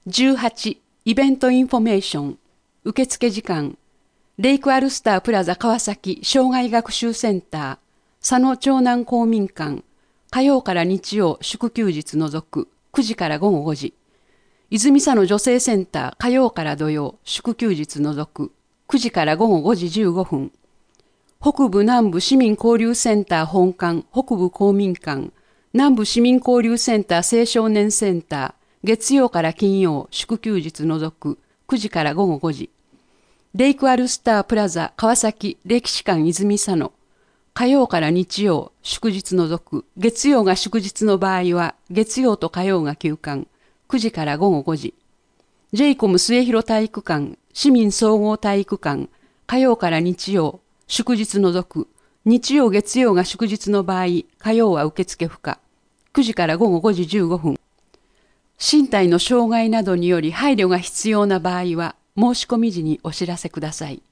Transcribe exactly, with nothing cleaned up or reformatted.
じゅうはち、イベントインフォメーション、受付時間、レイクアルスタープラザ川崎障害学習センター、佐野長南公民館、火曜から日曜祝休日除くくじから午後ごじ、泉佐野女性センター火曜から土曜祝休日除くくじから午後ごじじゅうごふん、北部南部市民交流センター本館北部公民館、南部市民交流センター青少年センター月曜から金曜祝休日除くくじから午後ごじ、レイクアルスタープラザ川崎歴史館泉佐野火曜から日曜祝日除く月曜が祝日の場合は月曜と火曜が休館くじから午後ごじ、ジェイコム末広体育館市民総合体育館火曜から日曜祝日除く日曜月曜が祝日の場合火曜は受付不可くじから午後ごじじゅうごふん、身体の障害などにより配慮が必要な場合は申し込み時にお知らせください。